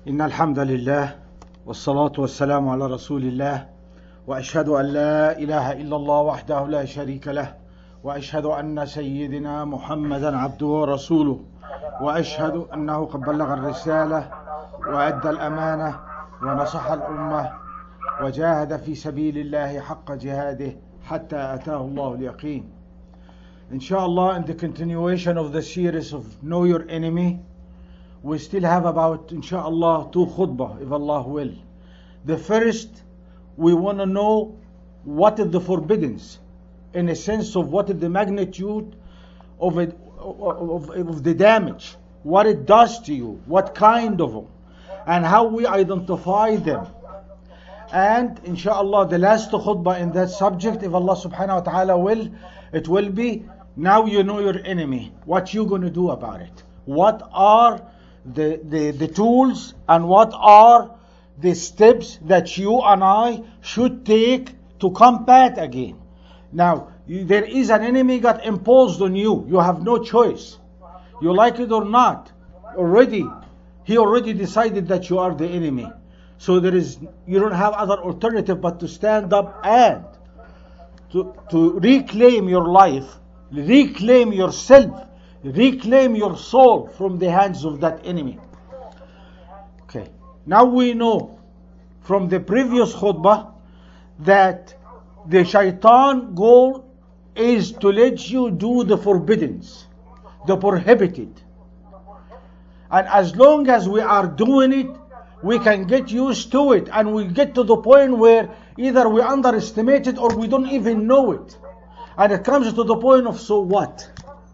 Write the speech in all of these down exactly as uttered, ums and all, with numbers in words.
إن الحمد لله والصلاة والسلام على رسول الله وأشهد أن لا إله إلا الله وحده لا شريك له وأشهد أن سيدنا محمدا عبده ورسوله وأشهد أنه قد بلغ الرسالة وأدى الأمانة ونصح الأمة وجاهد في سبيل الله حق جهاده حتى أتاه الله اليقين. Inshallah, in the continuation of the series of Know Your Enemy, we still have about, inshallah, two khutbah, if Allah will. The first, we want to know what is the forbiddance, in a sense of what is the magnitude of, it, of, of the damage, what it does to you, what kind of them, and how we identify them. And inshallah, the last khutbah in that subject, if Allah subhanahu wa ta'ala will, it will be, now you know your enemy, what you going to do about it. What are the, the, the tools and what are the steps that you and I should take to combat again. Now, you, there is an enemy got imposed on you. You have no choice. You like it or not. Already, he already decided that you are the enemy. So there is, you don't have other alternative but to stand up and to, to reclaim your life, reclaim yourself, reclaim your soul from the hands of that enemy. Okay, now we know from the previous khutbah that the shaitan goal is to let you do the forbiddens, the prohibited. And as long as we are doing it, we can get used to it, and we get to the point where either we underestimate it or we don't even know it. And it comes to the point of, so what?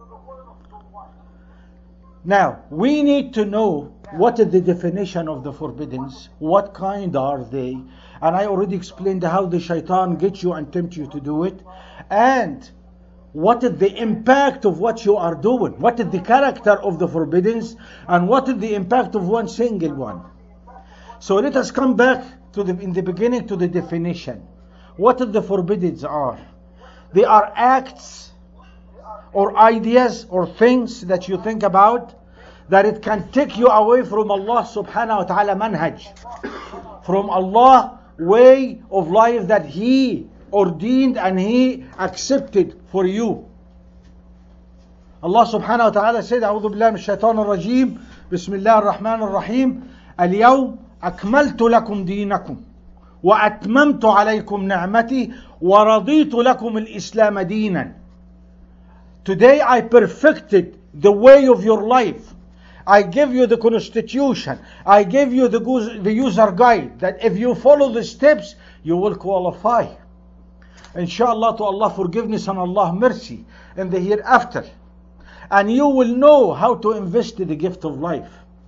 Now, we need to know what is the definition of the forbiddens, what kind are they, and I already explained how the shaitan gets you and tempts you to do it, and what is the impact of what you are doing, what is the character of the forbiddens, and what is the impact of one single one. So let us come back to the, in the beginning to the definition. What the forbiddens are? They are acts or ideas or things that you think about that it can take you away from Allah subhanahu wa ta'ala manhaj, from Allah way of life that He ordained and He accepted for you. Allah subhanahu wa ta'ala said, أعوذ بالله من الشيطان الرجيم بسم الله الرحمن الرحيم اليوم أكملت لكم دينكم وأتممت عليكم نعمتي ورضيت لكم الإسلام دينا. Today I perfected the way of your life. I give you the constitution. I give you the, the user guide that if you follow the steps, you will qualify. Inshallah, to Allah forgiveness and Allah mercy in the hereafter. And you will know how to invest in the gift of life.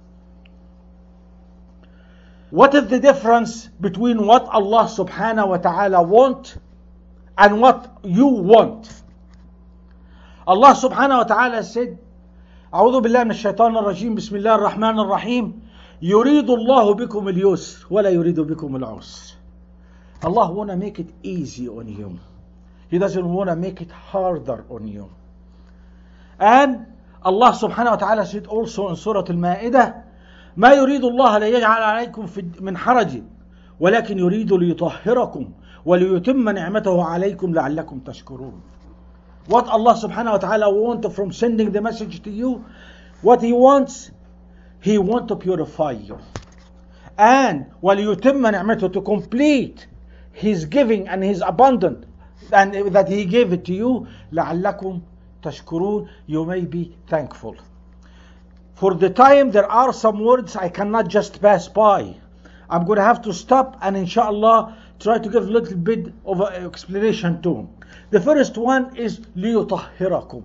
What is the difference between what Allah subhanahu wa ta'ala want and what you want? Allah subhanahu wa ta'ala said, أعوذ بالله من الشيطان الرجيم بسم الله الرحمن الرحيم يريد الله بكم اليسر ولا يريد بكم العسر. Allah want to make it easy on you. He doesn't want to make it harder on you. And Allah subhanahu wa ta'ala said also in Surah Al-Ma'idah, ما يريد الله ليجعل عليكم من حرج ولكن يريد ليطهركم وليتم نعمته عليكم لعلكم تشكرون. What Allah subhanahu wa ta'ala wants from sending the message to you, what He wants, He wants to purify you. And وَلِيُتِمَّ نِعْمَتُهُ, to complete His giving and His abundant, and that He gave it to you, لَعَلَّكُمْ تَشْكُرُونَ, you may be thankful. For the time, there are some words I cannot just pass by. I'm going to have to stop and inshallah try to give a little bit of an explanation to them. The first one is لِيُطَهِّرَكُمْ.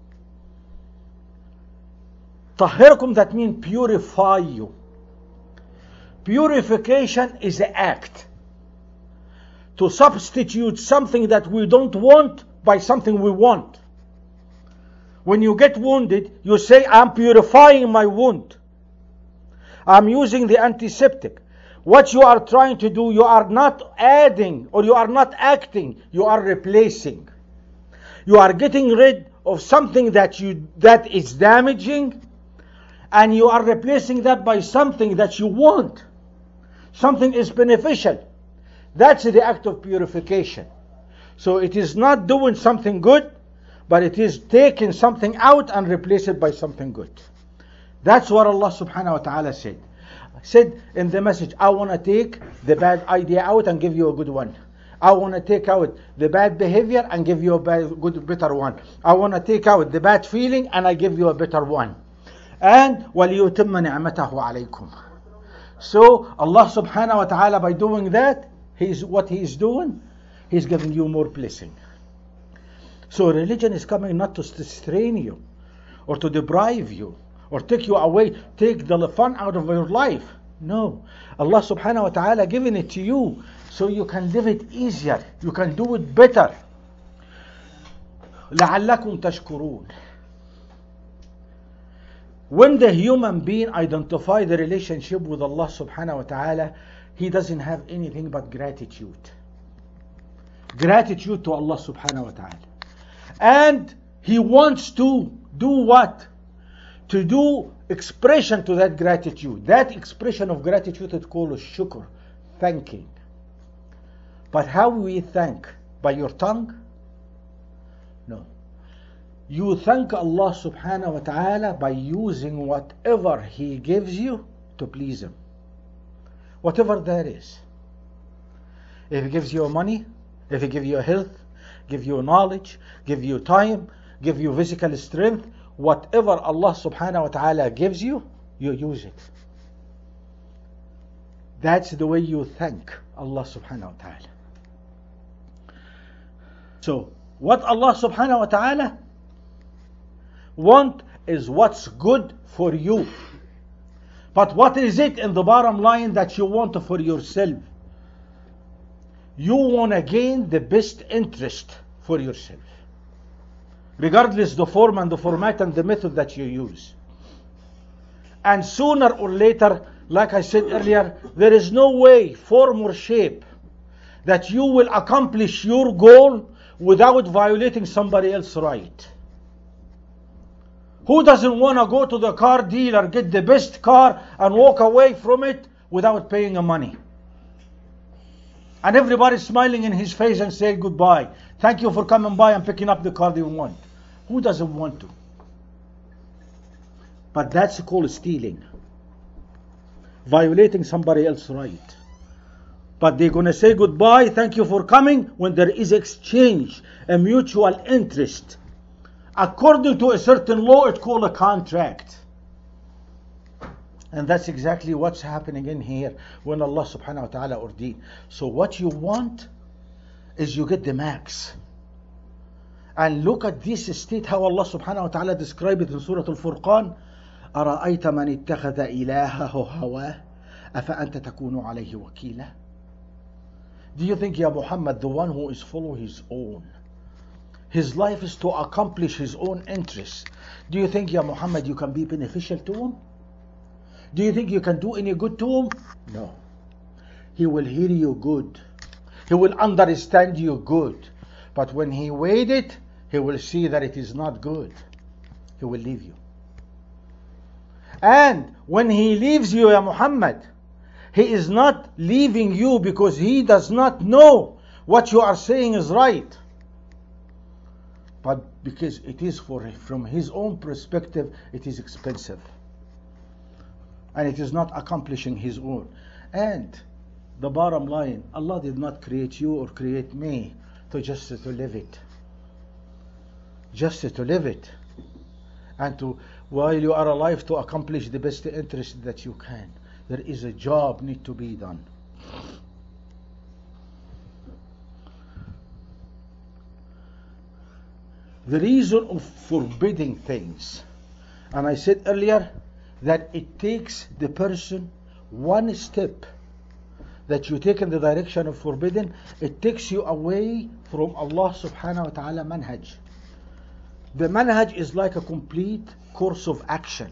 طَهِّرَكُمْ, that means purify you. Purification is an act. To substitute something that we don't want by something we want. When you get wounded, you say, I'm purifying my wound. I'm using the antiseptic. What you are trying to do, you are not adding or you are not acting, you are replacing. You are getting rid of something that you that is damaging and you are replacing that by something that you want, something is beneficial, that's the act of purification. So it is not doing something good, but it is taking something out and replace it by something good. That's what Allah subhanahu wa ta'ala said. Said in the message, I want to take the bad idea out and give you a good one. I want to take out the bad behavior and give you a bad, good, better one. I want to take out the bad feeling and I give you a better one. And وَلِيُتِمَّ نِعْمَتَهُ عَلَيْكُمْ. So Allah subhanahu wa ta'ala, by doing that, He's what He is doing, He's giving you more blessing. So religion is coming not to strain you or to deprive you or take you away, take the fun out of your life. No. Allah subhanahu wa ta'ala giving it to you so you can live it easier. You can do it better. لَعَلَّكُمْ تَشْكُرُونَ. When the human being identify the relationship with Allah subhanahu wa ta'ala, he doesn't have anything but gratitude. Gratitude to Allah subhanahu wa ta'ala. And he wants to do what? To do expression to that gratitude. That expression of gratitude is called shukr, thanking. But how we thank? By your tongue? No. You thank Allah subhanahu wa ta'ala by using whatever He gives you to please Him. Whatever that is. If He gives you money, if He gives you health, give you knowledge, give you time, give you physical strength, whatever Allah subhanahu wa ta'ala gives you, you use it. That's the way you thank Allah subhanahu wa ta'ala. So, what Allah subhanahu wa ta'ala want is what's good for you. But what is it in the bottom line that you want for yourself? You want to gain the best interest for yourself. Regardless the form and the format and the method that you use. And sooner or later, like I said earlier, there is no way, form or shape that you will accomplish your goal without violating somebody else's right. Who doesn't want to go to the car dealer, get the best car and walk away from it without paying a money? And everybody smiling in his face and saying goodbye. Thank you for coming by and picking up the car they want. Who doesn't want to? But that's called stealing. Violating somebody else's right. But they're going to say goodbye, thank you for coming, when there is exchange, a mutual interest. According to a certain law, it's called a contract. And that's exactly what's happening in here when Allah subhanahu wa ta'ala ordained. So what you want is you get the max. And look at this state, how Allah subhanahu wa ta'ala described it in Surah Al-Furqan. أَرَأَيْتَ مَنِ اتَّخَذَ إِلَهَهُ هَوَاهُ أَفَأَنْتَ تَكُونُ عَلَيْهِ وَكِيلًا. Do you think, Ya Muhammad, the one who is following his own, his life is to accomplish his own interests, do you think, Ya Muhammad, you can be beneficial to him? Do you think you can do any good to him? No. He will hear you good. He will understand you good. But when he weighed it, he will see that it is not good. He will leave you. And when he leaves you, Ya Muhammad, he is not leaving you because he does not know what you are saying is right. But because it is for from his own perspective, it is expensive. And it is not accomplishing his own. And the bottom line, Allah did not create you or create me to just to live it. Just to live it. And to, while you are alive, to accomplish the best interest that you can. There is a job need to be done. The reason of forbidding things, and I said earlier that it takes the person one step that you take in the direction of forbidden, it takes you away from Allah subhanahu wa ta'ala manhaj. The manhaj is like a complete course of action.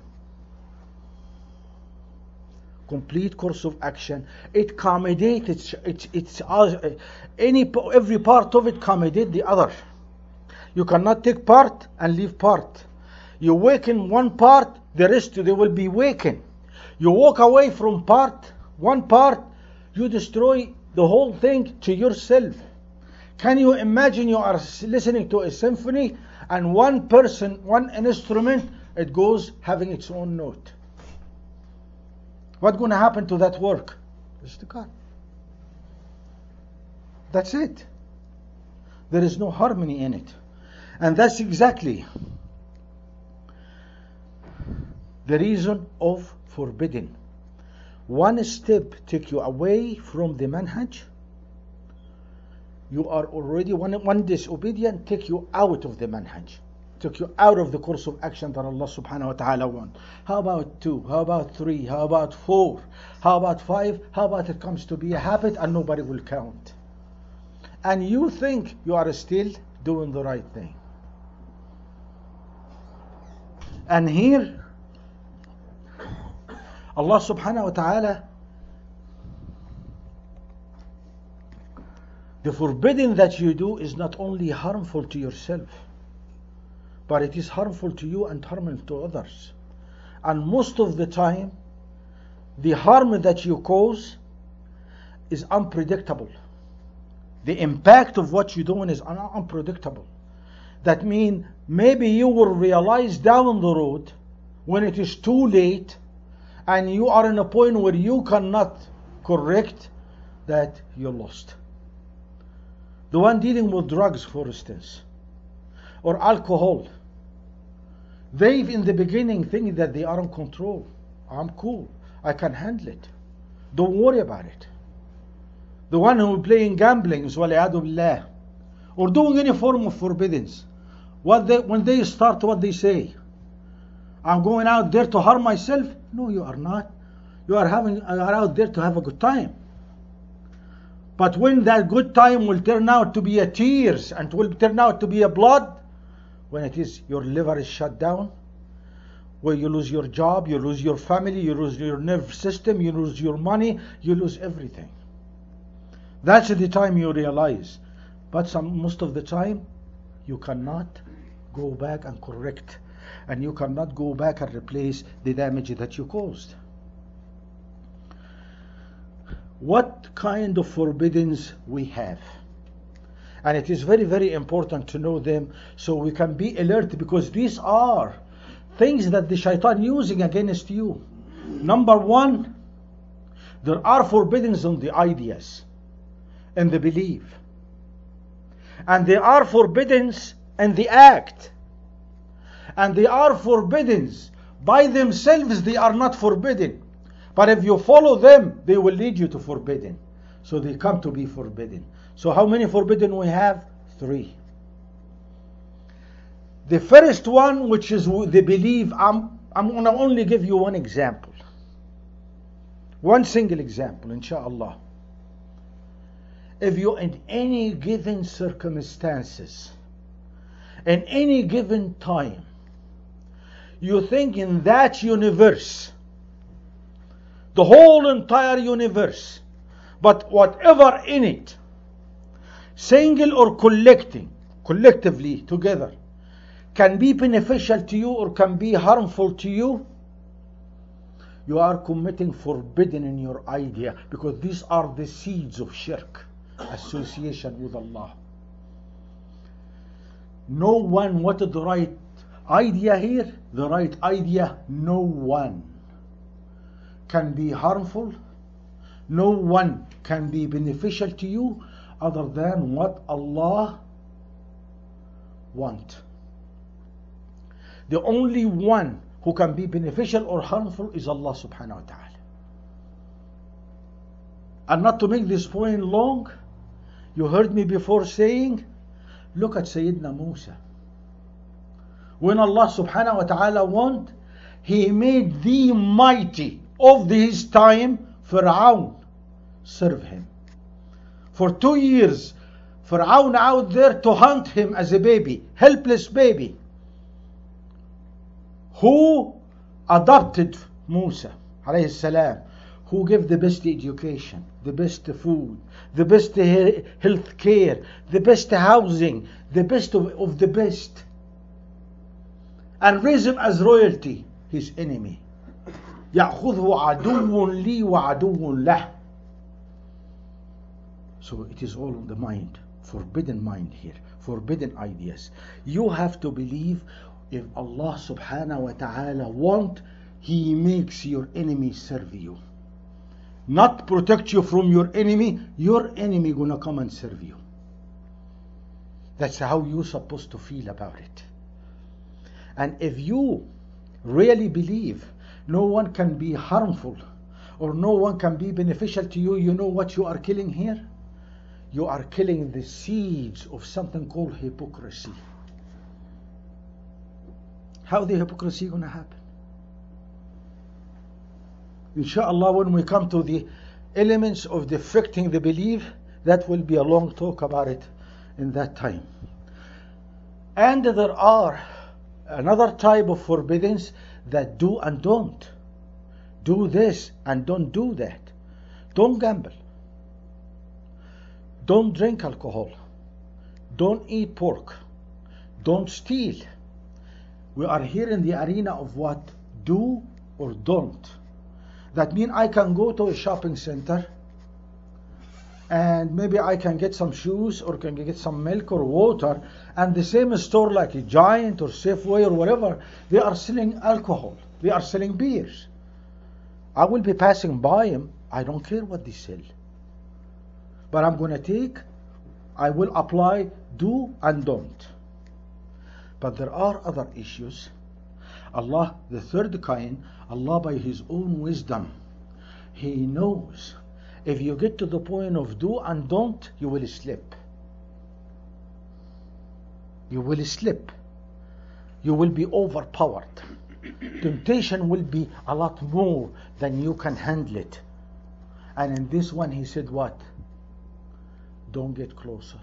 Complete course of action. It accommodates, it's, it's, it's, uh, any, every part of it accommodates the other. You cannot take part and leave part. You awaken one part the rest they will be wakened. You walk away from part, one part, you destroy the whole thing to yourself. Can you imagine you are listening to a symphony and one person, one instrument, it goes having its own note? What's going to happen to that work? It's gone. That's it. There is no harmony in it. And that's exactly the reason of forbidden. One step take you away from the manhaj. You are already one, one disobedient, take you out of the manhaj. Take you out of the course of action that Allah subhanahu wa ta'ala wants. How about two? How about three? How about four? How about five? How about it comes to be a habit and nobody will count? And you think you are still doing the right thing. And here, Allah subhanahu wa ta'ala, the forbidden that you do is not only harmful to yourself, but it is harmful to you and harmful to others. And most of the time, the harm that you cause is unpredictable. The impact of what you're doing is un- unpredictable. That means maybe you will realize down the road when it is too late and you are in a point where you cannot correct that you lost. The one dealing with drugs, for instance, or alcohol, they in the beginning think that they are in control. I'm cool. I can handle it. Don't worry about it. The one who is playing gambling, or doing any form of forbiddance, what they, when they start, what they say, I'm going out there to harm myself. No, you are not. You are having, you are out there to have a good time. But when that good time will turn out to be a tears and will turn out to be a blood, when it is your liver is shut down, where you lose your job, you lose your family, you lose your nerve system, you lose your money, you lose everything. That's the time you realize. But some, most of the time, you cannot go back and correct. And you cannot go back and replace the damage that you caused. What kind of forbiddings we have? And it is very, very important to know them so we can be alert, because these are things that the shaitan using against you. Number one, there are forbiddings on the ideas and the belief. And there are forbiddings in the act. And they are forbiddings. By themselves they are not forbidden. But if you follow them, they will lead you to forbidden. So they come to be forbidden. So how many forbidden we have? Three. The first one, which is the belief, I'm, I'm going to only give you one example. One single example, inshallah. If you in any given circumstances, in any given time, you think in that universe, the whole entire universe, but whatever in it, single or collecting, collectively together, can be beneficial to you or can be harmful to you, you are committing forbidden in your idea, because these are the seeds of shirk, association with Allah. No one, what is the right idea here? The right idea, no one can be harmful, no one can be beneficial to you other than what Allah wants. The only one who can be beneficial or harmful is Allah subhanahu wa ta'ala. And not to make this point long, you heard me before saying, look at Sayyidina Musa. When Allah subhanahu wa ta'ala want, He made the mighty of his time, Fir'aun, serve him. For two years, Fir'aun out there to hunt him as a baby, helpless baby. Who adopted Musa, alayhi salam, who gave the best education, the best food, the best health care, the best housing, the best of, of the best, and raised him as royalty. his enemy. يأخذه عدو لي وعدو له. So it is all in the mind. Forbidden mind here. Forbidden ideas. You have to believe if Allah subhanahu wa ta'ala want, He makes your enemy serve you. Not protect you from your enemy. Your enemy gonna come and serve you. That's how you're supposed to feel about it. And if you really believe no one can be harmful or no one can be beneficial to you, you know what you are killing here? You are killing the seeds of something called hypocrisy. How the hypocrisy gonna happen? Inshallah, when we come to the elements of defecting the belief, that will be a long talk about it in that time. And there are another type of forbiddance that do and don't. Do this and don't do that. Don't gamble. Don't drink alcohol. Don't eat pork. Don't steal. We are here in the arena of what? Do or don't. That means I can go to a shopping center and maybe I can get some shoes or can get some milk or water, and the same store like a Giant or Safeway or whatever, they are selling alcohol. They are selling beers. I will be passing by them. I don't care what they sell. But I'm going to take, I will apply do and don't. But there are other issues. Allah, the third kind, Allah by His own wisdom, He knows if you get to the point of do and don't, you will slip. You will slip. You will be overpowered. Temptation will be a lot more than you can handle it. And in this one He said what? Don't get closer.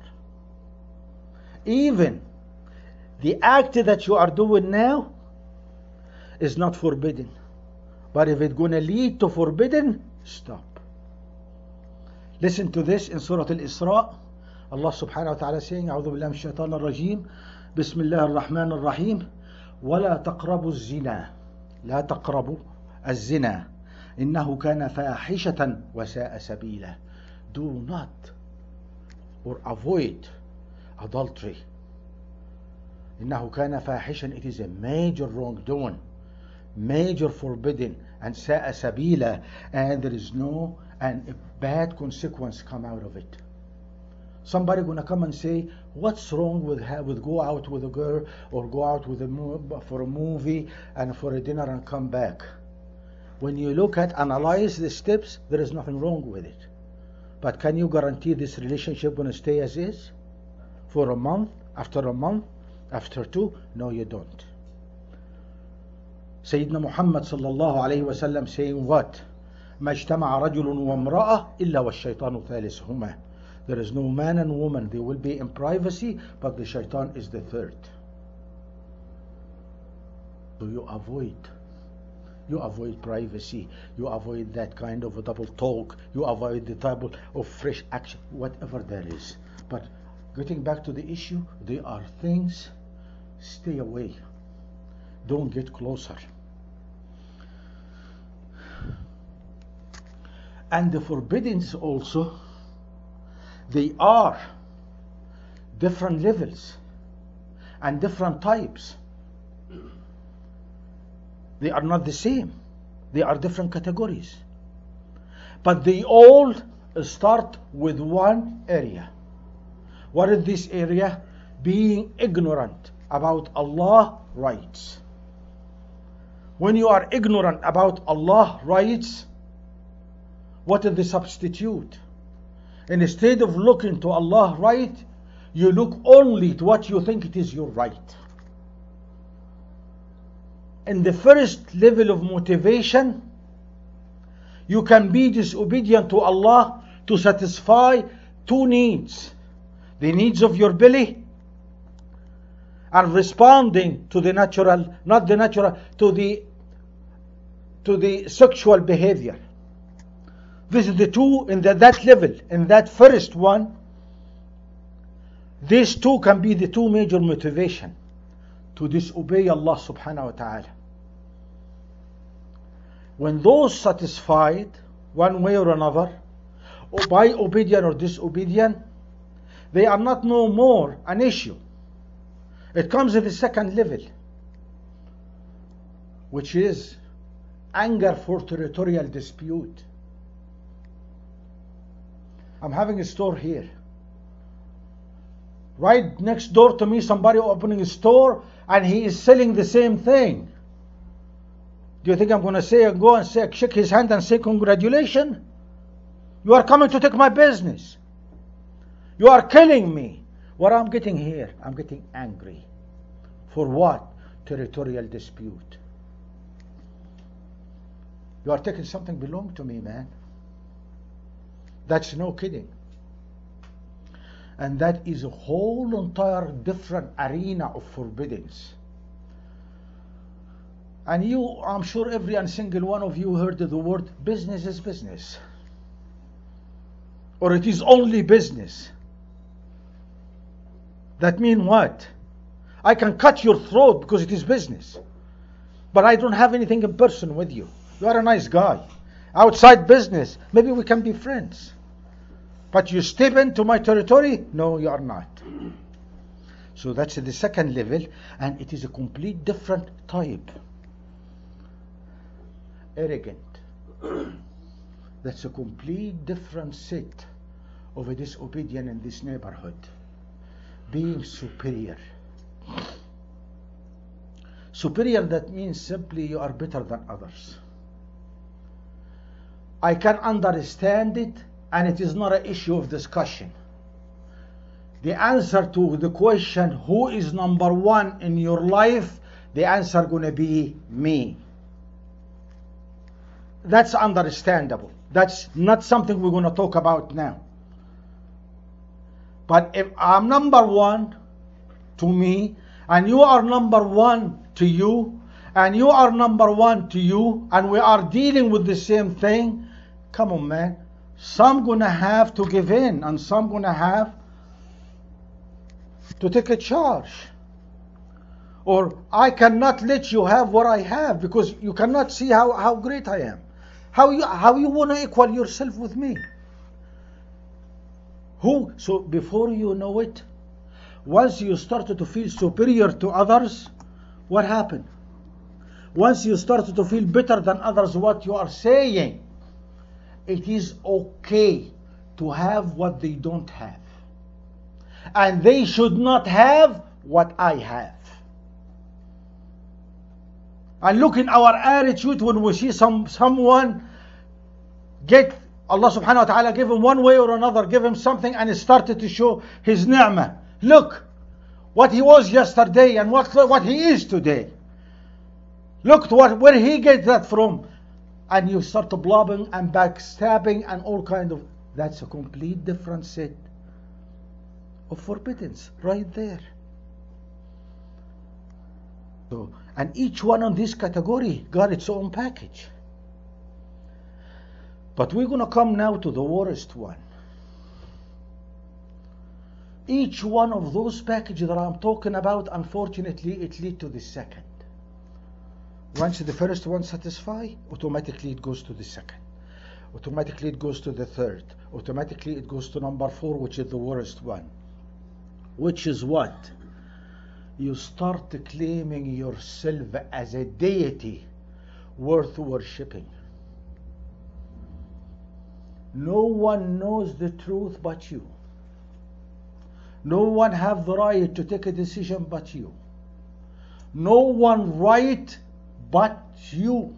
Even the act that you are doing now is not forbidden. But if it's going to lead to forbidden, stop. Listen to this in Surah Al-Isra. Allah subhanahu wa ta'ala saying, أعوذ بالله من الشيطان الرجيم بسم الله الرحمن الرحيم ولا تقربوا الزنا لا تقربوا الزنا إنه كان فاحشة وساء سبيلا. Do not or avoid adultery. إنه كان فاحشا. It is a major wrongdoing, major forbidden, and ساء سبيلا, and there is no and a bad consequence come out of it. Somebody gonna come and say, what's wrong with have, with go out with a girl or go out with a for a movie and for a dinner and come back? When you look at analyze the steps, there is nothing wrong with it. But can you guarantee this relationship gonna stay as is for a month, after a month, after two? No, you don't. Sayyidina Muhammad sallallahu alayhi wa sallam saying what? ما اجتمع رجل وامرأة إلا والشيطان ثالثهما. There is no man and woman. They will be in privacy, but the shaitan is the third. So you avoid. You avoid privacy. You avoid that kind of a double talk. You avoid the type of fresh action, whatever there is. But getting back to the issue, there are things, stay away. Don't get closer. And the forbiddings also, they are different levels and different types. They are not the same. They are different categories. But they all start with one area. What is this area? Being ignorant about Allah's rights. When you are ignorant about Allah's rights, what is the substitute? And instead of looking to Allah's right, you look only to what you think it is your right. In the first level of motivation, you can be disobedient to Allah to satisfy two needs. The needs of your belly and responding to the natural, not the natural, to the to the sexual behavior. This is the two in the, that level. In that first one, these two can be the two major motivation to disobey Allah subhanahu wa ta'ala. When those satisfied, one way or another, or by obedient or disobedient, they are not no more an issue. It comes at the second level, which is anger for territorial dispute. I'm having a store here. Right next door to me, somebody opening a store and he is selling the same thing. Do you think I'm going to say, go and say, shake his hand and say, congratulations? You are coming to take my business. You are killing me. What I'm getting here, I'm getting angry. For what? Territorial dispute. You are taking something belong to me, man. That's no kidding. And that is a whole entire different arena of forbiddings. And you, I'm sure every and single one of you heard the word business is business. Or it is only business. That means what? I can cut your throat because it is business. But I don't have anything in person with you. You are a nice guy. Outside business, maybe we can be friends. But you step into my territory? No, you are not. So that's the second level, and it is a complete different type. Arrogant. That's a complete different set of a disobedient in this neighborhood. Being superior. Superior, that means simply you are better than others. I can understand it, and it is not an issue of discussion. The answer to the question, who is number one in your life, the answer going to be me. That's understandable. That's not something we're going to talk about now. But if I'm number one to me, and you are number one to you, and you are number one to you, and we are dealing with the same thing, come on, man. Some gonna have to give in, and some gonna have to take a charge. Or I cannot let you have what I have because you cannot see how, how great I am. How you how you wanna equal yourself with me? Who? So before you know it, once you started to feel superior to others, what happened? Once you started to feel better than others, what you are saying, it is okay to have what they don't have. And they should not have what I have. And look in our attitude when we see some someone get, Allah subhanahu wa ta'ala give him one way or another, give him something, and it started to show his ni'mah. Look what he was yesterday and what, what he is today. Look to what, where he gets that from. And you start blabbing and backstabbing and all kind of, that's a complete different set of forbiddings right there. So, and each one on this category got its own package. But we're going to come now to the worst one. Each one of those packages that I'm talking about, unfortunately, it leads to the second. Once the first one satisfies, automatically it goes to the second. Automatically it goes to the third. Automatically it goes to number four, which is the worst one. Which is what? You start claiming yourself as a deity worth worshipping. No one knows the truth but you. No one have the right to take a decision but you. No one right but you.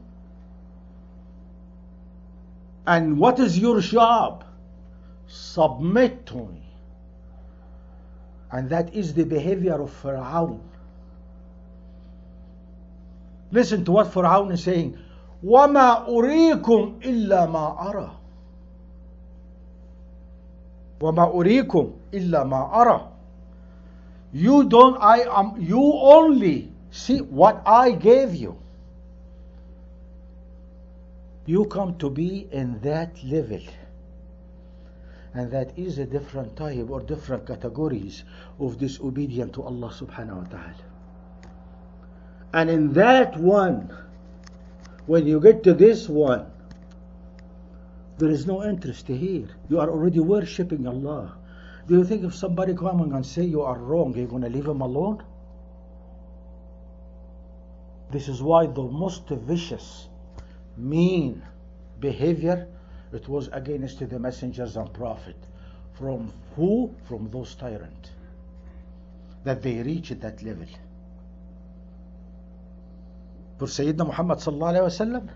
And what is your job? Submit to me. And that is the behavior of Fir'aun. Listen to what Fir'aun is saying. وَمَا أُرِيكُمْ إِلَّا مَا أَرَى. وَمَا أُرِيكُمْ إِلَّا مَا أَرَى. You don't, I am, you only see what I gave you. You come to be in that level. And that is a different type or different categories of disobedience to Allah subhanahu wa ta'ala. And in that one, When you get to this one, there is no interest here. You are already worshipping Allah. Do you think if somebody coming and say you are wrong, you're going to leave him alone? This is why the most vicious, mean behavior, it was against the messengers and prophet. From who? From those tyrants. That they reach at that level. For Sayyidina Muhammad sallallahu alayhi wa sallam,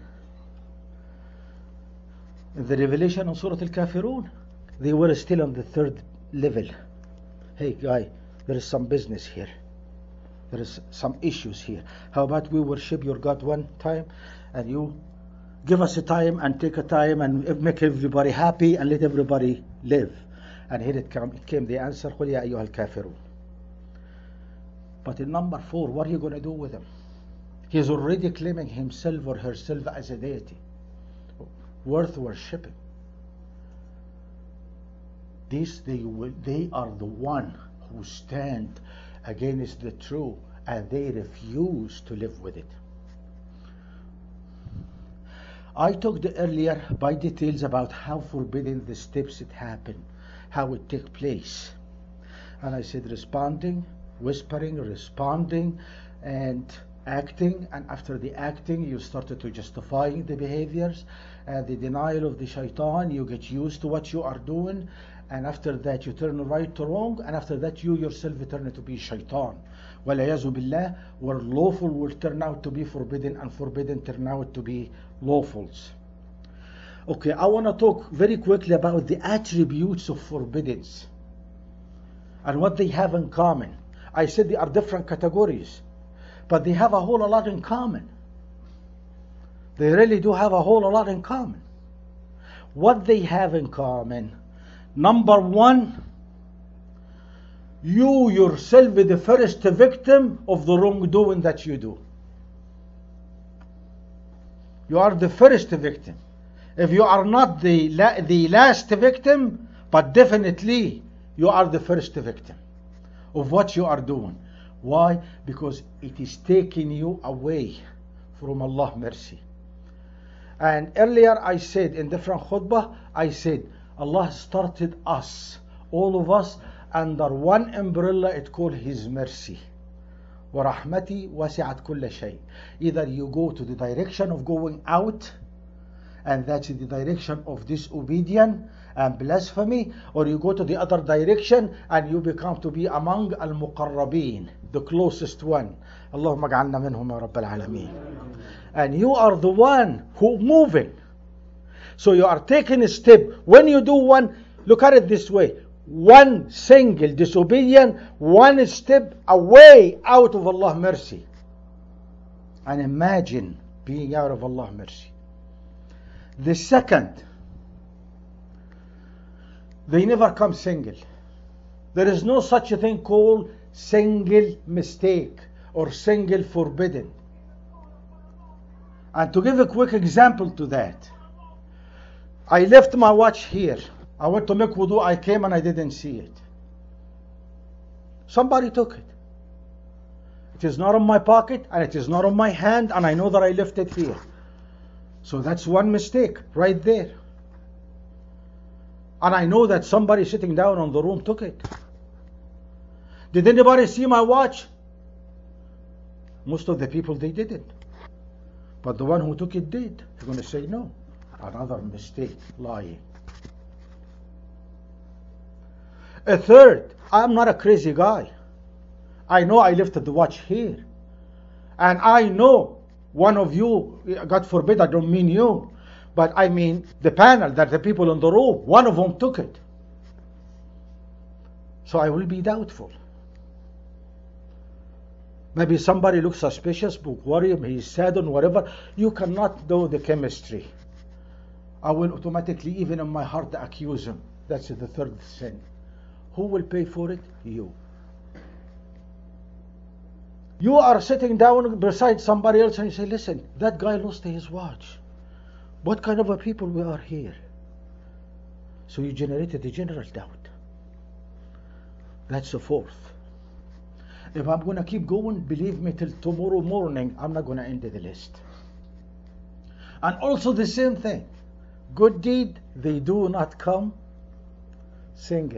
in the revelation of Surah Al-Kafirun, they were still on the third level. Hey guy, there is some business here. There is some issues here. How about we worship your God one time and you give us a time and take a time and make everybody happy and let everybody live. And here it came, it came the answer, قُلْ يَا أَيُّهَا الْكَافِرُونَ. But in number four, what are you going to do with him? He's already claiming himself or herself as a deity, worth worshipping. These, they, will, they are the one who stand against the truth and they refuse to live with it. I talked earlier by details about how forbidden the steps it happen, how it take place. And I said responding, whispering, responding, and acting. And after the acting, you started to justify the behaviors. And the denial of the shaitan, you get used to what you are doing. And after that, you turn right to wrong. And after that, you yourself turn to be shaitan. وَالْعِيَاذُ بِاللَّهِ, where lawful will turn out to be forbidden and forbidden turn out to be lawfuls. Okay, I want to talk very quickly about the attributes of forbiddance and what they have in common. I said they are different categories, but they have a whole lot in common. They really do have a whole lot in common. What they have in common, number one, you yourself be the first victim of the wrongdoing that you do. You are the first victim. If you are not the, la the last victim, but definitely you are the first victim of what you are doing. Why? Because it is taking you away from Allah's mercy. And earlier I said in different khutbah, I said Allah started us, all of us, under one umbrella. It called His mercy. وَرَحْمَتِي وَسِعَتْ كُلَّ شَيْءٍ. Either you go to the direction of going out, and that's the direction of disobedience and blasphemy, or you go to the other direction and you become to be among al-muqarrabeen, the closest one. Allahumma ja'alna minhum ya Rabbal Alameen. And you are the one who moving. So you are taking a step. When you do one, look at it this way. One single disobedience, one step away out of Allah's mercy. And imagine being out of Allah's mercy. The second, they never come single. There is no such a thing called single mistake or single forbidden. And to give a quick example to that, I left my watch here. I went to make wudu, I came and I didn't see it. Somebody took it. It is not in my pocket and it is not in my hand, and I know that I left it here. So that's one mistake right there. And I know that somebody sitting down on the room took it. Did anybody see my watch? Most of the people, they didn't. But the one who took it did. You're going to say no. Another mistake, lying. A third, I'm not a crazy guy. I know I left the watch here. And I know one of you, God forbid, I don't mean you, but I mean the panel, that the people in the room, one of them took it. So I will be doubtful. Maybe somebody looks suspicious, but worry him, he's sad and whatever. You cannot know the chemistry. I will automatically, even in my heart, accuse him. That's the third sin. Who will pay for it? You. You are sitting down beside somebody else and you say, listen, that guy lost his watch. What kind of a people we are here? So you generated a general doubt. That's the fourth. If I'm going to keep going, believe me, till tomorrow morning, I'm not going to end the list. And also the same thing. Good deed, they do not come single.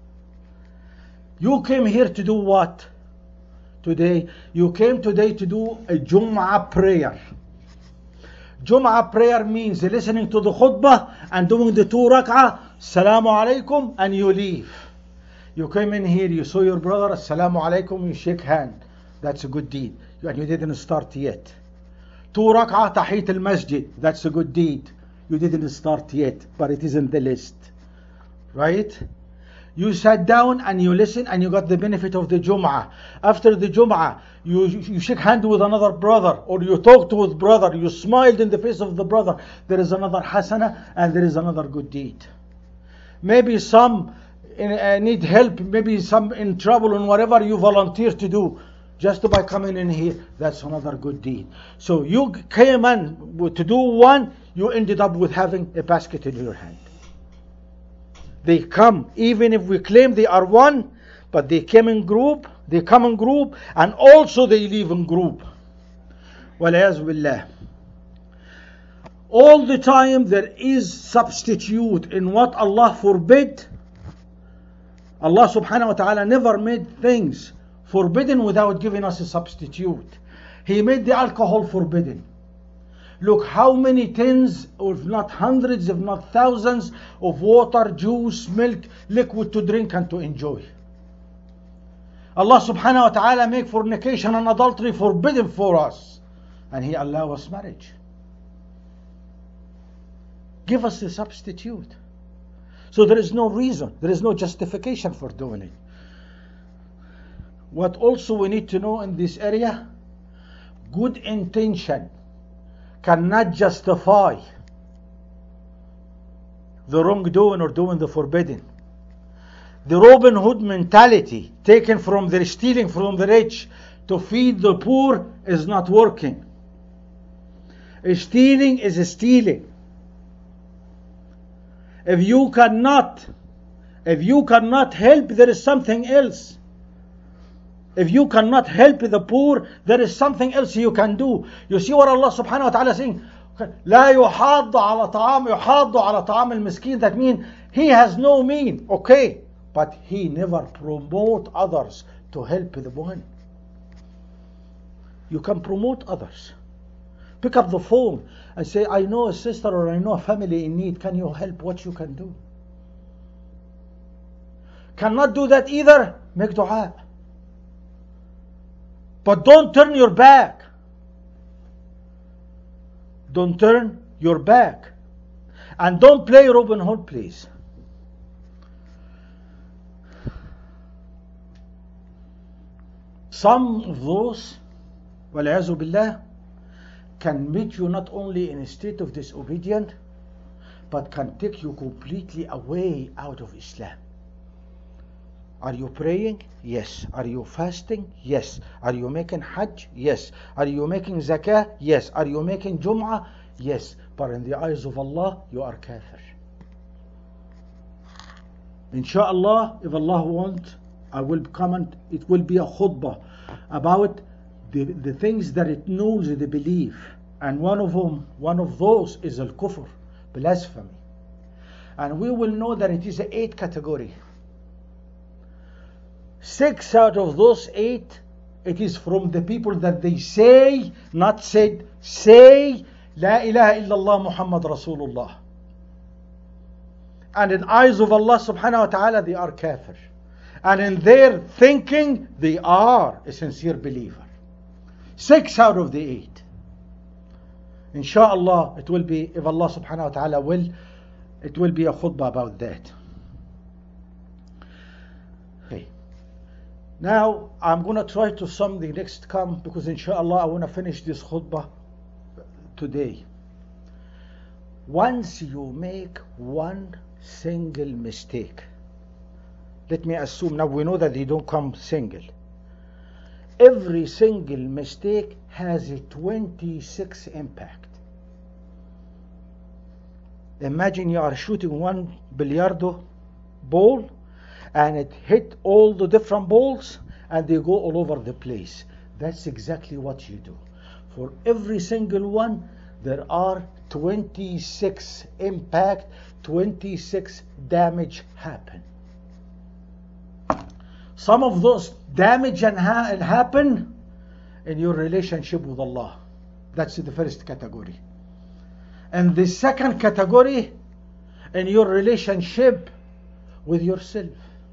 You came here to do what? Today, you came today to do a Jum'ah prayer. Jum'ah prayer means listening to the khutbah and doing the two rak'ah, Assalamu alaikum, and you leave. You came in here, you saw your brother, Assalamu alaikum, you shake hand. That's a good deed. And you didn't start yet. Two rak'ah tahit al-masjid. That's a good deed. You didn't start yet, but it is in the list. Right? You sat down and you listen and you got the benefit of the Jum'ah. After the Jum'ah, you, you shake hand with another brother, or you talked with brother, you smiled in the face of the brother. There is another hasana and there is another good deed. Maybe some in, uh, need help, maybe some in trouble, and whatever you volunteer to do, just by coming in here, that's another good deed. So you came in to do one, you ended up with having a basket in your hand. They come, even if we claim they are one, but they came in group, they come in group, and also they leave in group. Wal-'iyadhu billah. All the time there is substitute in what Allah forbid. Allah subhanahu wa ta'ala never made things forbidden without giving us a substitute. He made the alcohol forbidden. Look how many tens, if not hundreds, if not thousands, of water, juice, milk, liquid to drink and to enjoy. Allah subhanahu wa ta'ala make fornication and adultery forbidden for us. And He allow us marriage. Give us a substitute. So there is no reason, there is no justification for doing it. What also we need to know in this area, good intention cannot justify the wrongdoing or doing the forbidden. The Robin Hood mentality, taken from the stealing from the rich to feed the poor, is not working. Stealing is stealing. If you cannot, if you cannot help, there is something else. If you cannot help the poor, there is something else you can do. You see what Allah subhanahu wa ta'ala is saying? لا يحاض على طعام يحاض على طعام المسكين. That means he has no mean. Okay. But he never promote others to help the one. You can promote others. Pick up the phone and say, I know a sister or I know a family in need. Can you help? What you can do? Cannot do that either? Make dua. But don't turn your back. Don't turn your back. And don't play Robin Hood, please. Some of those, wal-'iyadhu billah, can make you not only in a state of disobedience, but can take you completely away out of Islam. Are you praying? Yes. Are you fasting? Yes. Are you making Hajj? Yes. Are you making Zakah? Yes. Are you making Jum'ah? Yes. But in the eyes of Allah, you are kafir. Inshallah, if Allah wants, I will comment, it will be a khutbah about the, the things that it knows the belief. And one of them, one of those is al-kufr, blasphemy. And we will know that it is an eight category. Six out of those eight, it is from the people that they say, not said, say, La ilaha illallah Muhammad Rasulullah. And in the eyes of Allah subhanahu wa ta'ala, they are kafir. And in their thinking, they are a sincere believer. Six out of the eight. Inshallah, it will be, if Allah subhanahu wa ta'ala will, it will be a khutbah about that. Okay. Now, I'm going to try to sum the next come, because inshallah I want to finish this khutbah today. Once you make one single mistake, let me assume, now we know that they don't come single. Every single mistake has a twenty-six impact. Imagine you are shooting one billiardo ball and it hit all the different balls and they go all over the place. That's exactly what you do. For every single one, there are twenty-six impact, twenty-six damage happen. Some of those damage and ha- happen in your relationship with Allah. That's the first category. And the second category, in your relationship with yourself.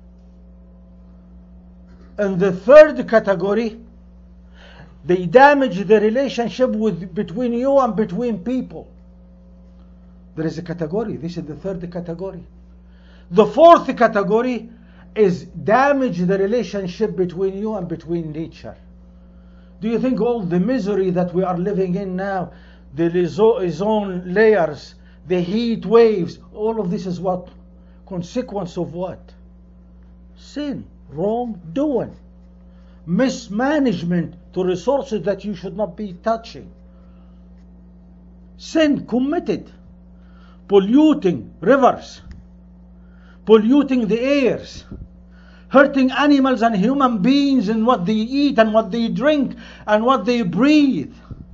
And the third category, they damage the relationship with between you and between people. There is a category. This is the third category. The fourth category is damage the relationship between you and between nature. Do you think all the misery that we are living in now, the ozone layers, the heat waves, all of this is what? Consequence of what? Sin, wrongdoing, mismanagement to resources that you should not be touching. Sin committed, polluting rivers, polluting the airs, hurting animals and human beings in what they eat and what they drink and what they breathe.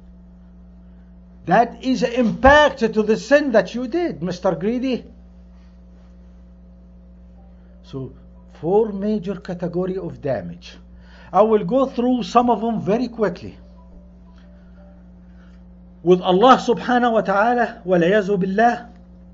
That is an impact to the sin that you did, Mister Greedy. So, four major categories of damage. I will go through some of them very quickly. With Allah subhanahu wa ta'ala, wal-iyazu billah,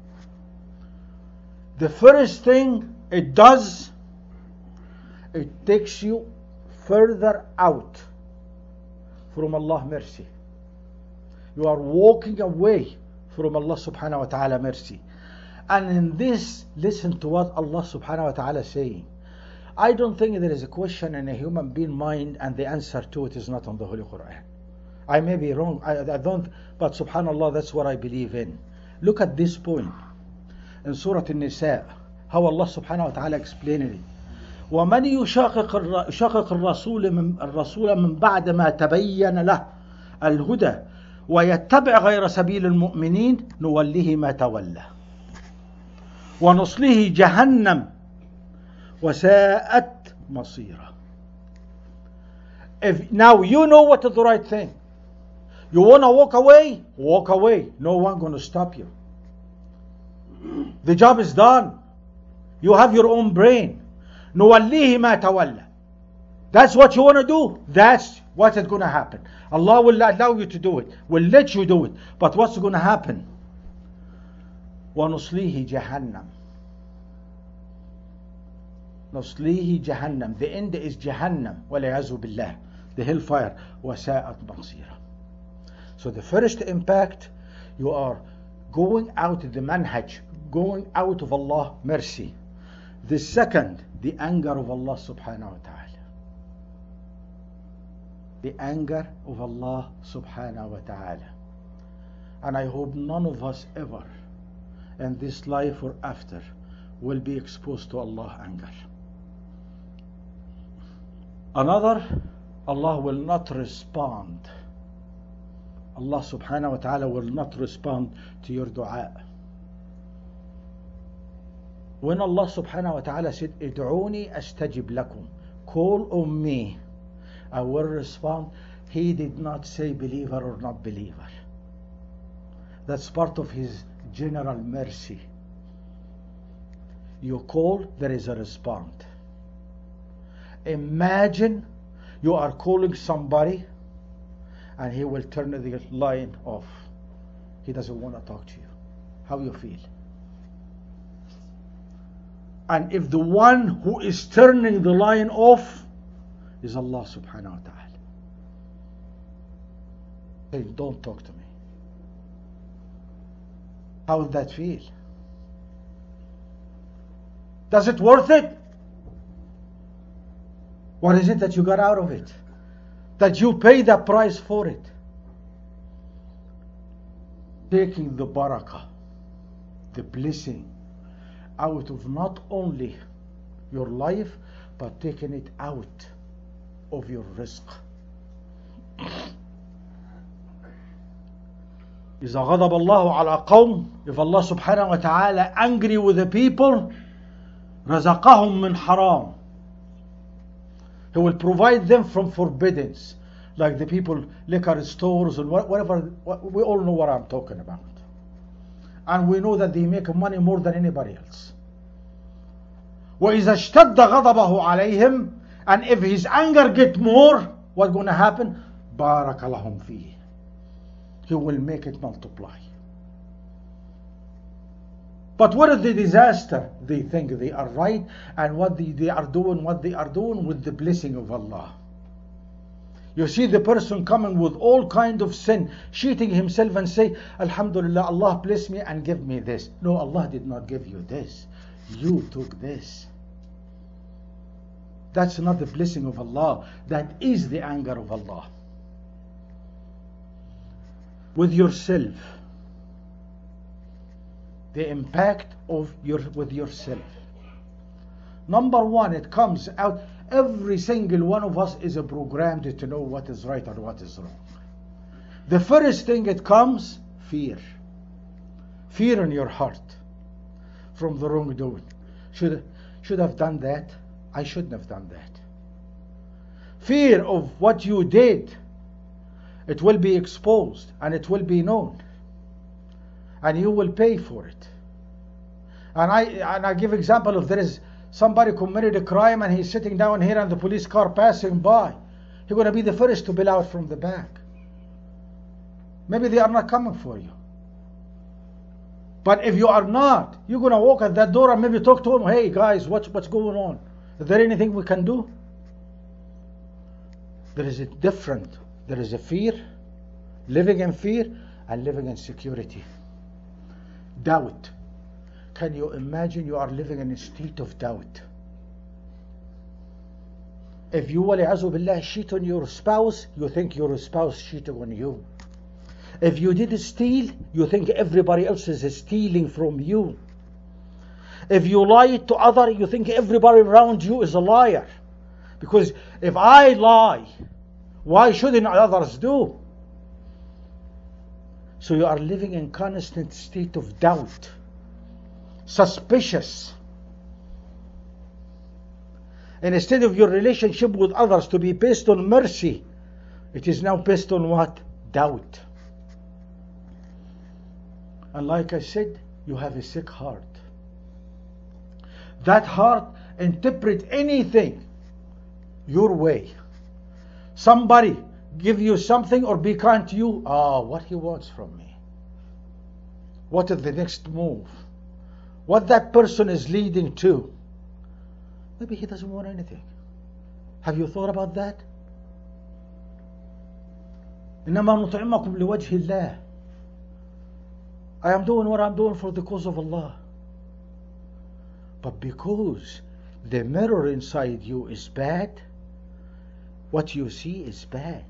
the first thing it does, it takes you further out from Allah's mercy. You are walking away from Allah subhanahu wa ta'ala mercy. And in this, listen to what Allah subhanahu wa ta'ala is saying. I don't think there is a question in a human being mind and the answer to it is not on the Holy Quran. I may be wrong, I, I don't, but subhanallah, that's what I believe in. Look at this point in Surah An-Nisa, how Allah subhanahu wa ta'ala explained it. وَمَنْ يُشَاقِقِ الرَّسُولَ مِنْ الرَّسُولَ مِنْ بَعْدَ مَا تَبَيَّنَ لَهُ الْهُدَى وَيَتَّبِعْ غَيْرَ سَبِيلِ الْمُؤْمِنِينَ نُوَلِّهِ مَا تَوَلَّى وَنُصْلِهِ جَهَنَّمَ وَسَاءَتْ مَصِيرًا. If now you know what is the right thing. You want to walk away? Walk away. No one going to stop you. The job is done. You have your own brain. نُوَلِّهِ مَا تَوَلَّى. That's what you want to do. That's what is going to happen. Allah will allow you to do it. Will let you do it. But what's going to happen? وَنُصْلِهِ جَهَنَّمَ. نُصْلِهِ جَهَنَّمَ. The end is Jahannam. وَالْعِيَاذُ بِاللَّهِ. The hellfire. وَسَاءَتْ مَصِيرًا. So the first impact, you are going out of the manhaj, going out of Allah's mercy. The second, the anger of Allah subhanahu wa ta'ala. The anger of Allah subhanahu wa ta'ala. And I hope none of us ever in this life or after will be exposed to Allah's anger. Another, Allah will not respond. Allah subhanahu wa ta'ala will not respond to your dua. When Allah subhanahu wa ta'ala said, Id'uni astajib lakum, call on me, I will respond, He did not say believer or not believer. That's part of His general mercy. You call, there is a response. Imagine you are calling somebody and he will turn the line off. He doesn't want to talk to you. How you feel? And if the one who is turning the line off is Allah subhanahu wa ta'ala, say, don't talk to me. How would that feel? Does it worth it? What is it that you got out of it? That you pay the price for it? Taking the barakah, the blessing, out of not only your life, but taking it out of your rizq. إذا غضب الله على قوم, if Allah subhanahu wa ta'ala angry with the people, رزقهم من حرام, He will provide them from forbiddance. like the people, liquor stores and whatever. We all know what I'm talking about. And we know that they make money more than anybody else. وَإِذَا اشْتَدَّ غَضَبَهُ عَلَيْهِمْ, and if his anger get more, what's going to happen? بَارَكَ لَهُمْ فِيهِ, he will make it multiply. But what is the disaster? They think they are right, and what they, they are doing, what they are doing with the blessing of Allah. You see the person coming with all kind of sin, cheating himself and say, Alhamdulillah, Allah bless me and give me this. No, Allah did not give you this. You took this. That's not the blessing of Allah. That is the anger of Allah. With yourself. The impact of your with yourself. Number one, it comes out. Every single one of us is programmed to know what is right and what is wrong. The first thing it comes, fear. Fear in your heart from the wrongdoing. Should should have done that. I shouldn't have done that. Fear of what you did. It will be exposed and it will be known. And you will pay for it. And I and I give example of there is somebody committed a crime and he's sitting down here and the police car passing by. He's going to be the first to bail out from the back. Maybe they are not coming for you. But if you are not, you're going to walk at that door and maybe talk to them. Hey guys, what's, what's going on? Is there anything we can do? There is a different. There is a fear, living in fear and living in security. Doubt. Can you imagine you are living in a state of doubt? If you wali'azu billah cheat on your spouse, you think your spouse cheated on you. If you did steal, you think everybody else is stealing from you. If you lie to other, you think everybody around you is a liar. Because if I lie, why shouldn't others do? So you are living in constant state of doubt. Suspicious. And instead of your relationship with others to be based on mercy, it is now based on what? Doubt. And like I said, you have a sick heart. That heart interprets anything your way. Somebody give you something or be kind to you. Ah, what he wants from me. What is the next move? What that person is leading to. Maybe he doesn't want anything. Have you thought about that? إنما نطعمكم لوجه الله. I am doing what I'm doing for the cause of Allah. But because the mirror inside you is bad, what you see is bad.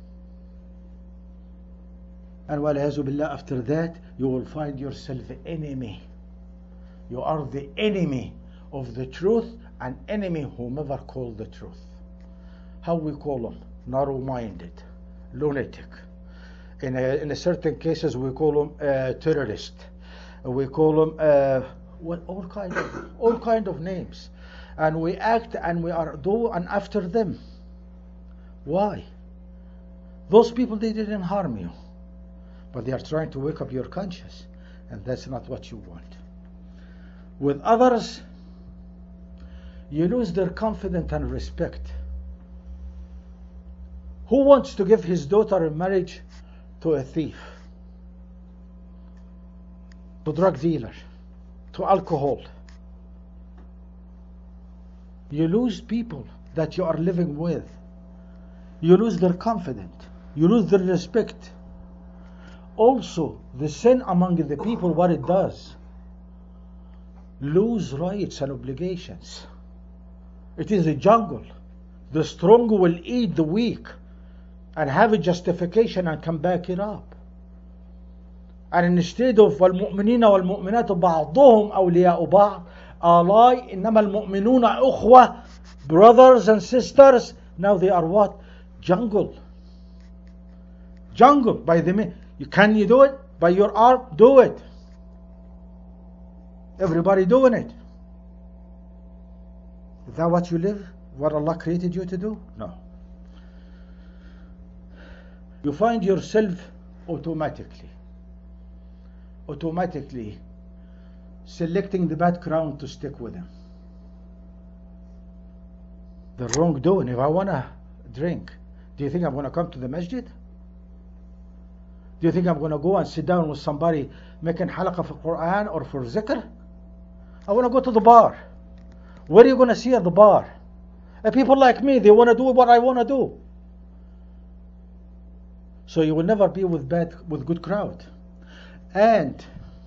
And wal-'iyazu billah, after that, you will find yourself an enemy. You are the enemy of the truth, and enemy whomever called the truth. How we call them? Narrow-minded, lunatic. In a, in a certain cases, we call them uh, terrorist. We call them uh, what, all kind of all kind of names, and we act and we are do and after them. Why? Those people, they didn't harm you, but they are trying to wake up your conscience, and that's not what you want. With others, you lose their confidence and respect. Who wants to give his daughter in marriage to a thief, to drug dealer, to alcohol? You lose people that you are living with. You lose their confidence. You lose their respect. Also, the sin among the people, what it does, lose rights and obligations. It is a jungle. The strong will eat the weak and have a justification and come back it up. And instead of وَالْمُؤْمِنِينَ وَالْمُؤْمِنَاتُ بَعْضُهُمْ أَوْلِيَاءُ بَعْضٍ, alai إِنَّمَا الْمُؤْمِنُونَ أُخْوَةً, brothers and sisters. Now they are what? Jungle. Jungle. By the you can you do it? By your arm, do it. Everybody doing it. Is that what you live? What Allah created you to do? No. you find yourself automatically, automatically selecting the background to stick with him. The wrong doing. If I want to drink, do you think I'm going to come to the masjid? Do you think I'm going to go and sit down with somebody making halaqah for Quran or for zikr? I want to go to the bar. What are you going to see at the bar? And people like me, they want to do what I want to do. So you will never be with bad, with good crowd. And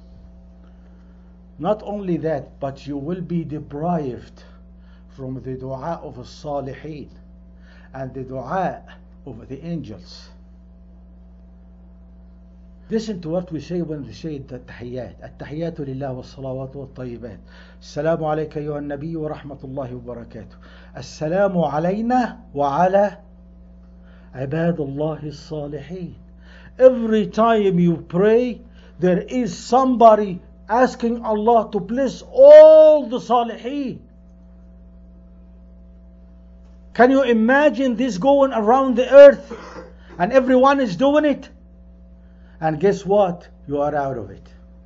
not only that, but you will be deprived from the dua of the salihin and the dua of the angels. Listen to what we say when we say the tahiyyat. At-tahiyyatu lillah wa salawatu wa tayyibat. Assalamu alayka ayyuha an-nabiy wa rahmatullahi wa barakatuh. Assalamu alayna wa ala ibadillahi as-salihin. Every time you pray, there is somebody asking Allah to bless all the salihin. Can you imagine this going around the earth and everyone is doing it? And guess what? You are out of it.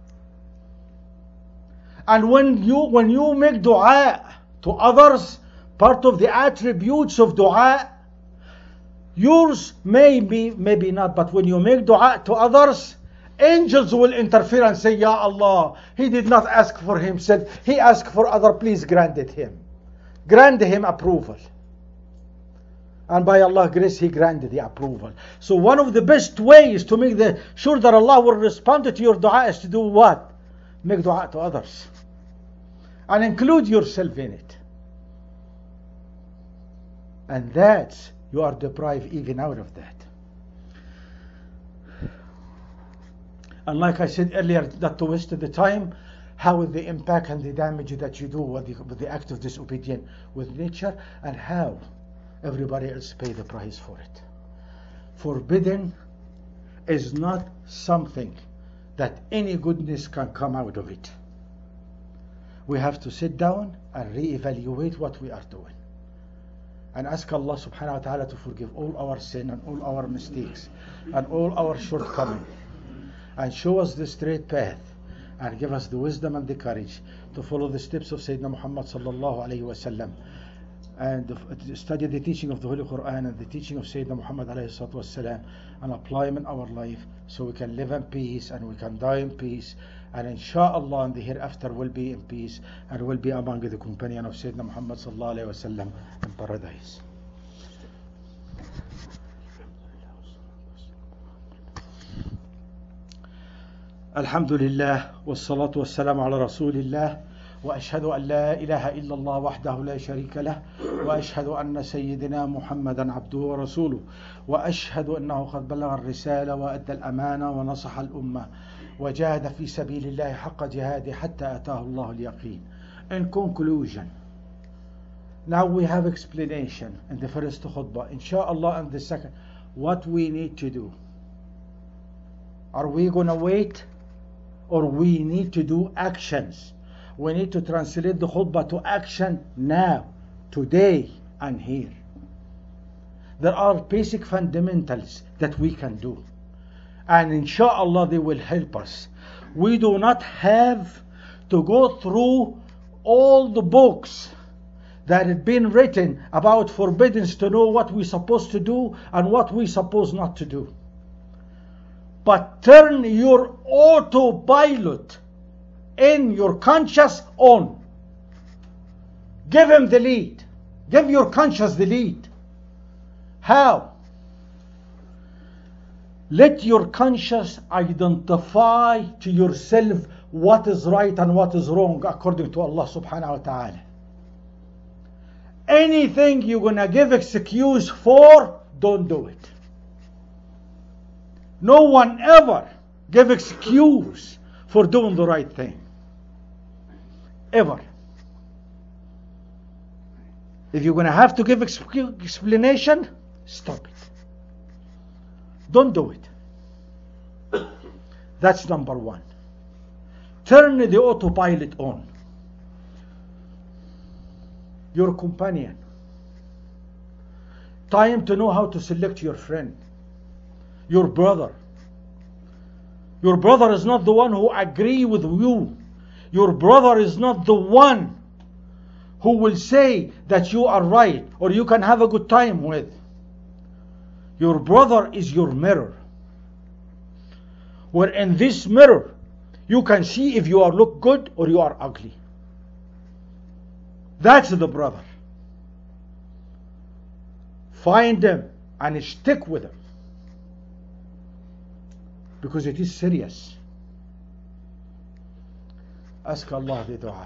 And when you when you make dua to others, part of the attributes of dua, yours may be, maybe not, but when you make dua to others, angels will interfere and say, Ya Allah, he did not ask for himself, he asked for other, please grant it him. Grant him approval. And by Allah's grace, He granted the approval. So one of the best ways to make the, sure that Allah will respond to your dua is to do what? Make dua to others. And include yourself in it. And that's, you are deprived even out of that. And like I said earlier, not to waste the time, how is the impact and the damage that you do with the, with the act of disobedience with nature, and how everybody else pay the price for it. Forbidden is not something that any goodness can come out of it. We have to sit down and reevaluate what we are doing. And ask Allah subhanahu wa ta'ala to forgive all our sin and all our mistakes and all our shortcomings. And show us the straight path. And give us the wisdom and the courage to follow the steps of Sayyidina Muhammad sallallahu alayhi wa sallam. And study the teaching of the Holy Quran and the teaching of Sayyidina Muhammad alayhi salatu wasalam, and apply them in our life so we can live in peace and we can die in peace, and inshallah in the hereafter will be in peace and will be among the companion of Sayyidina Muhammad sallallahu alayhi wasallam in paradise. Alhamdulillah wassalatu wassalamu ala rasulillah. وأشهد أن لا إله إلا الله وحده لا شريك له وأشهد أن سيدنا محمدا عبده ورسوله وأشهد أنه قد بلغ الرسالة وأدى الأمانة ونصح الأمة وجاهد في سبيل الله حق جهاده حتى أتاه الله اليقين. In conclusion, now we have explanation in the first khutbah, inshallah, and the second, what we need to do. Are we going to wait, or we need to do actions? We need to translate the khutbah to action now, today, and here. There are basic fundamentals that we can do, and inshallah they will help us. We do not have to go through all the books that have been written about forbiddance to know what we're supposed to do and what we're supposed not to do. But turn your autopilot in your conscious on. Give him the lead. Give your conscious the lead. How? Let your conscious identify to yourself what is right and what is wrong according to Allah subhanahu wa ta'ala. Anything you're going to give excuse for, don't do it. No one ever give excuse for doing the right thing. Ever. If you're going to have to give explanation, stop it. Don't do it. That's number one. Turn the autopilot on. Your companion. Time to know how to select your friend. your brother. Your brother is not the one who agree with you. Your brother is not the one who will say that you are right or you can have a good time with. Your brother is your mirror. Where in this mirror, you can see if you are look good or you are ugly. That's the brother. Find them and stick with them. Because it is serious. Ask Allah the dua.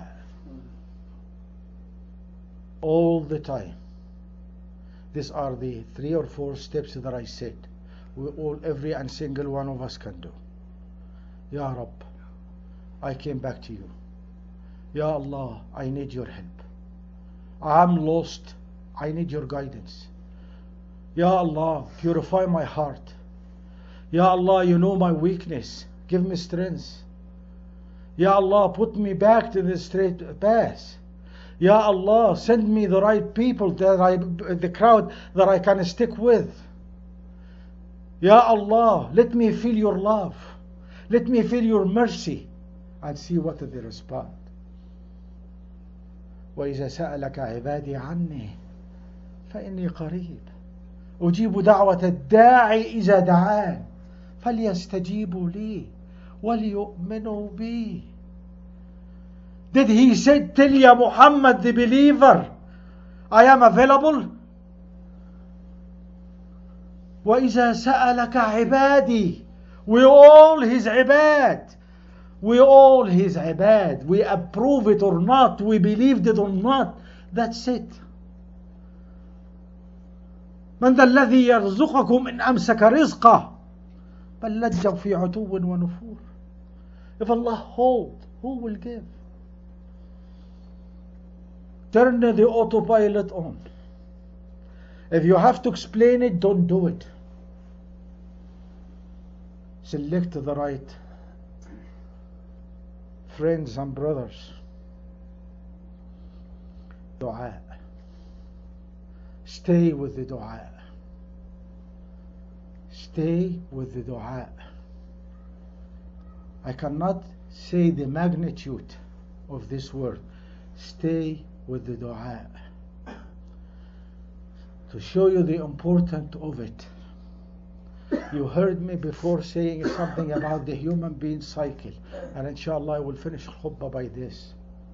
All the time. These are the three or four steps that I said. We all, every and single one of us can do. Ya Rabb, I came back to you. Ya Allah, I need your help. I am lost. I need your guidance. Ya Allah, purify my heart. Ya Allah, you know my weakness. Give me strength. Ya Allah, put me back to the straight path. Ya Allah, send me the right people, that I, the crowd that I can stick with. Ya Allah, let me feel your love. Let me feel your mercy. And see what they respond. وإذا سألك عبادي عني فإني قريب أجيب دعوة الداعي إذا دعان فليستجيبوا لي وليؤمنوا بي. Did he say, tell ya Muhammad the believer, I am available? وإذا سألك عبادي, we all his ibad. We all his ibad. We approve it or not, we believed it or not, that's it. من ذا الذي يرزقكم إن أمسك رزقه بل لجوا في عتو ونفور. If Allah hold, who will give? Turn the autopilot on. If you have to explain it, don't do it. Select the right friends and brothers. Dua. Stay with the dua. Stay with the dua. I cannot say the magnitude of this word. Stay with the dua. To show you the importance of it. You heard me before saying something about the human being cycle, and inshallah I will finish khutbah by this.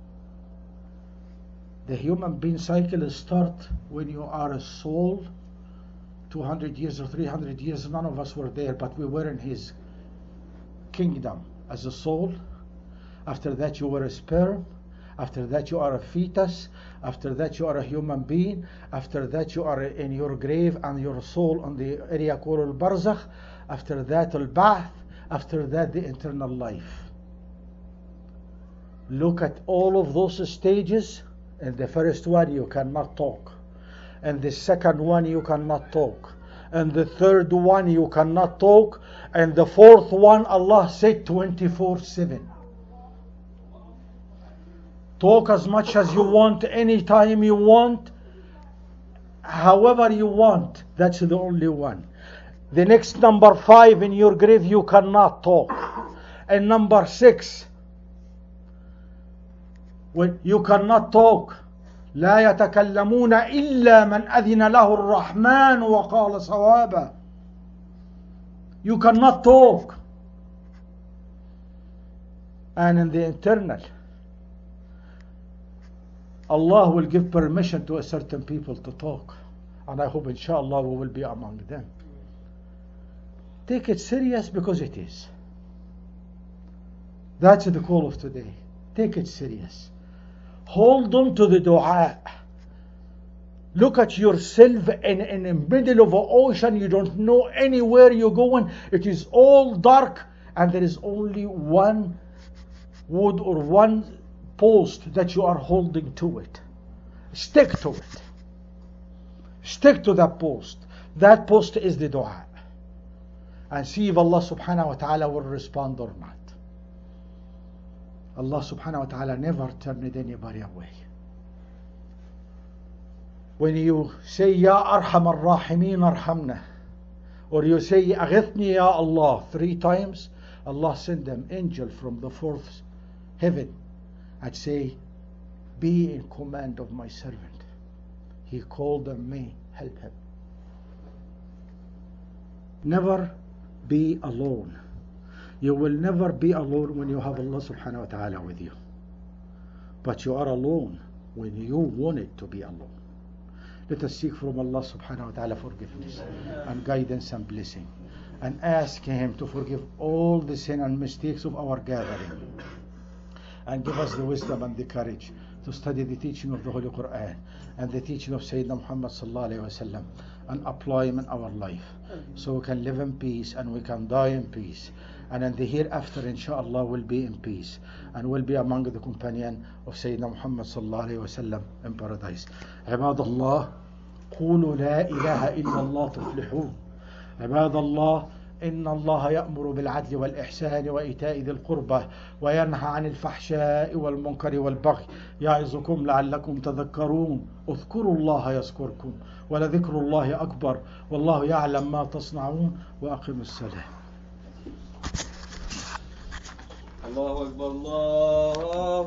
The human being cycle starts when you are a soul, two hundred years or three hundred years, none of us were there, but we were in his kingdom as a soul. After that you were a sperm. After that you are a fetus. After that you are a human being. After that you are in your grave and your soul on the area called al-barzakh. After that al-ba'th. After that the eternal life. Look at all of those stages. In the first one you cannot talk. And the second one you cannot talk. And the third one you cannot talk. And the fourth one Allah said twenty-four seven. Talk as much as you want, anytime you want, however you want. That's the only one. The next number five in your grave you cannot talk. And number six, when you cannot talk. لا يتكلمون إلا من أذن له الرحمن وقال صوابا. You cannot talk. And in the internal, Allah will give permission to a certain people to talk. And I hope inshallah we will be among them. Take it serious because it is. That's the call of today. Take it serious. Hold on to the dua. Look at yourself in, in the middle of an ocean. You don't know anywhere you're going. It is all dark and there is only one wood or one post that you are holding to it. Stick to it. Stick to that post. That post is the dua. And see if Allah subhanahu wa ta'ala will respond or not. Allah subhanahu wa ta'ala never turned anybody away. When you say Ya Arham Ar-Rahimin Arhamna, or you say أغثني يا Allah three times, Allah send an angel from the fourth heaven and say, be in command of my servant. He called on me, help him. Never be alone. You will never be alone when you have Allah subhanahu wa ta'ala with you. But you are alone when you want it to be alone. Let us seek from Allah subhanahu wa ta'ala forgiveness and guidance and blessing, and ask Him to forgive all the sin and mistakes of our gathering, and give us the wisdom and the courage to study the teaching of the Holy Quran and the teaching of Sayyidina Muhammad sallallahu alayhi wa sallam, and apply them in our life, so we can live in peace and we can die in peace, and in the hereafter inshallah will be in peace and will be among the companion of Sayyidina Muhammad sallallahu alayhi wa sallam in paradise. عباد الله قولوا لا إله إلا الله تفلحون. عباد الله إن الله يأمر بالعدل والإحسان وإيتاء ذي القربى وينهى عن الفحشاء والمنكر والبغي يعظكم لعلكم تذكرون. اذكروا الله يذكركم ولذكر الله أكبر والله يعلم ما تصنعون. وأقم الصلاة. الله أكبر الله